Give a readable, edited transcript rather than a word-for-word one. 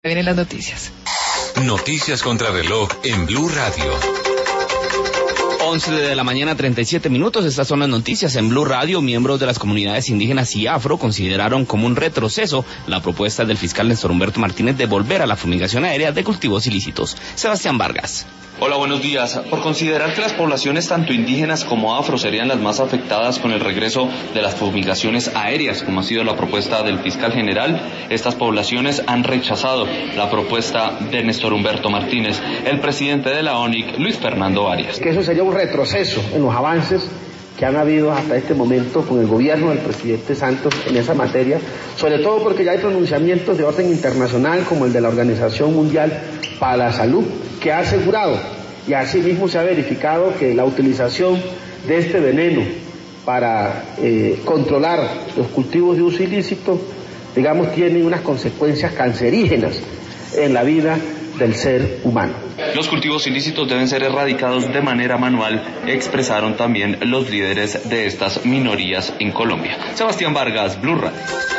Vienen las noticias. Noticias contra reloj en Blue Radio. 11 de la mañana, 37 minutos. Estas son las noticias en Blue Radio. Miembros de las comunidades indígenas y afro consideraron como un retroceso la propuesta del fiscal Néstor Humberto Martínez de volver a la fumigación aérea de cultivos ilícitos. Sebastián Vargas. Hola, buenos días. Por considerar que las poblaciones tanto indígenas como afro serían las más afectadas con el regreso de las fumigaciones aéreas, como ha sido la propuesta del fiscal general, estas poblaciones han rechazado la propuesta de Néstor Humberto Martínez. El presidente de la ONIC, Luis Fernando Arias. Que eso sería un retroceso en los avances que han habido hasta este momento con el gobierno del presidente Santos en esa materia, sobre todo porque ya hay pronunciamientos de orden internacional como el de la Organización Mundial para la Salud, que ha asegurado y asimismo se ha verificado que la utilización de este veneno para controlar los cultivos de uso ilícito, digamos, tiene unas consecuencias cancerígenas en la vida del ser humano. Los cultivos ilícitos deben ser erradicados de manera manual, expresaron también los líderes de estas minorías en Colombia. Sebastián Vargas, Blue Radio.